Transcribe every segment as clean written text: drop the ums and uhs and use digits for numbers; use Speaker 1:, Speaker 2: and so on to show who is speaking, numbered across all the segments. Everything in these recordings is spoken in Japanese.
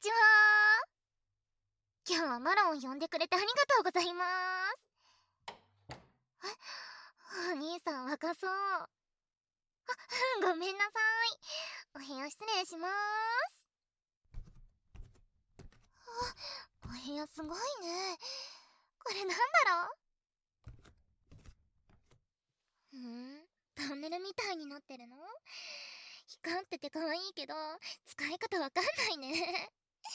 Speaker 1: ちは。今日はマロンを呼んでくれてありがとうございます。お兄さん若そう。ごめんなさい。お部屋失礼します。お部屋すごいね。これなんだろう？トンネルみたいになってるの？光ってて可愛いけど使い方わかんないね。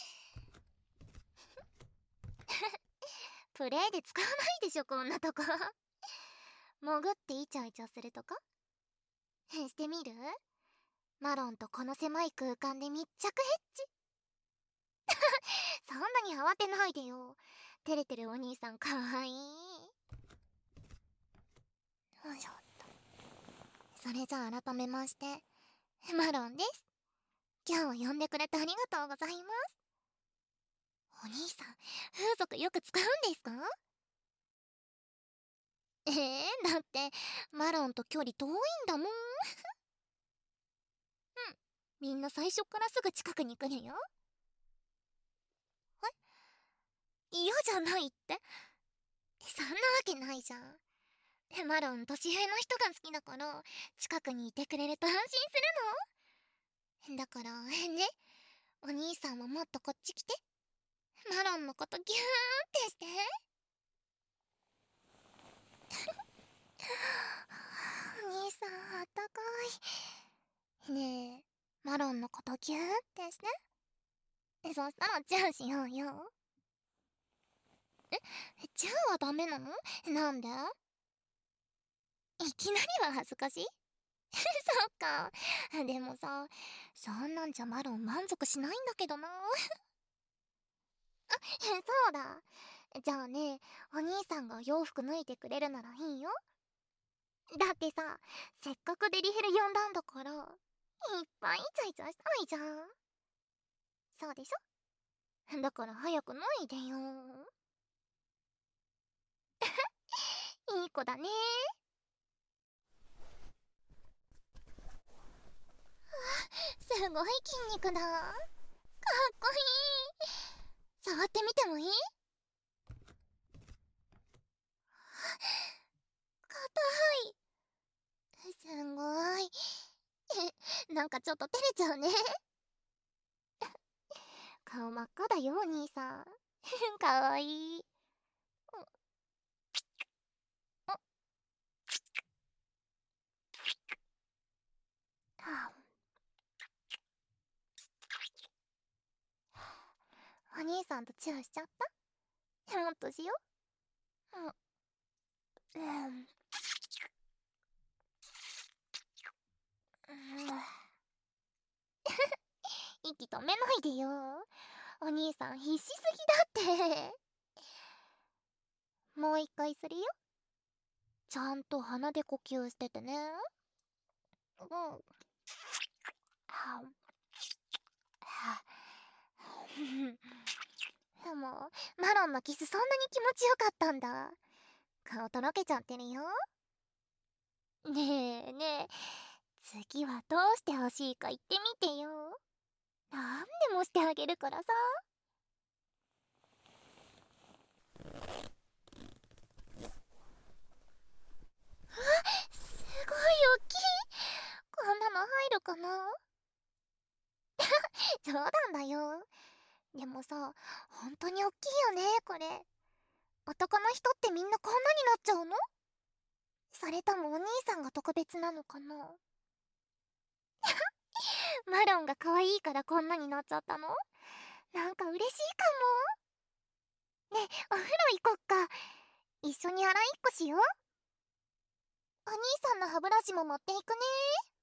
Speaker 1: プレイで使わないでしょこんなとこ。潜ってイチャイチャするとかしてみる？マロンとこの狭い空間で密着ヘッジ。そんなに慌てないでよ。照れてるお兄さんかわいい。よいしょっと。それじゃあ改めましてマロンです。今日は呼んでくれてありがとうございます。お兄さん風俗よく使うんですか？だってマロンと距離遠いんだもん。みんな最初からすぐ近くに来るよ。嫌じゃないって？そんなわけないじゃん。マロン年上の人が好きだから近くにいてくれると安心するの。だからね、お兄さんももっとこっち来て。マロンのことギューンってして。お兄さんあったかいね。えマロンのことギューンってして。そしたらチューしようよ。チューはダメなの？なんで？いきなりは恥ずかしい。そっか。でもさ、そんなんじゃマロン満足しないんだけどな。そうだ。じゃあね、お兄さんがお洋服脱いでくれるならいいよ。だってさ、せっかくデリヘル呼んだんだから、いっぱいイチャイチャしたいじゃん。そうでしょ？だから早く脱いでよ。いい子だね。すごい筋肉だ。かっこいい。触ってみてもいい？硬い。すごい。なんかちょっと照れちゃうね。顔真っ赤だよお兄さん。かわいい。お兄さんとチューしちゃった？もっとしよう。息止めないでよ。お兄さん必死すぎだって。もう一回するよ。ちゃんと鼻で呼吸しててね。でもマロンのキスそんなに気持ちよかったんだ。顔とろけちゃってるよ。ねえねえ、次はどうしてほしいか言ってみてよ。なんでもしてあげるからさ。すごい大きい。こんなの入るかな？冗談だよ。でもさ、本当に大きいよねこれ。男の人ってみんなこんなになっちゃうの？それともお兄さんが特別なのかな？マロンが可愛いからこんなになっちゃったの？なんか嬉しいかも。ねえ、お風呂行こっか。一緒に洗いっこしよう。お兄さんの歯ブラシも持っていくね。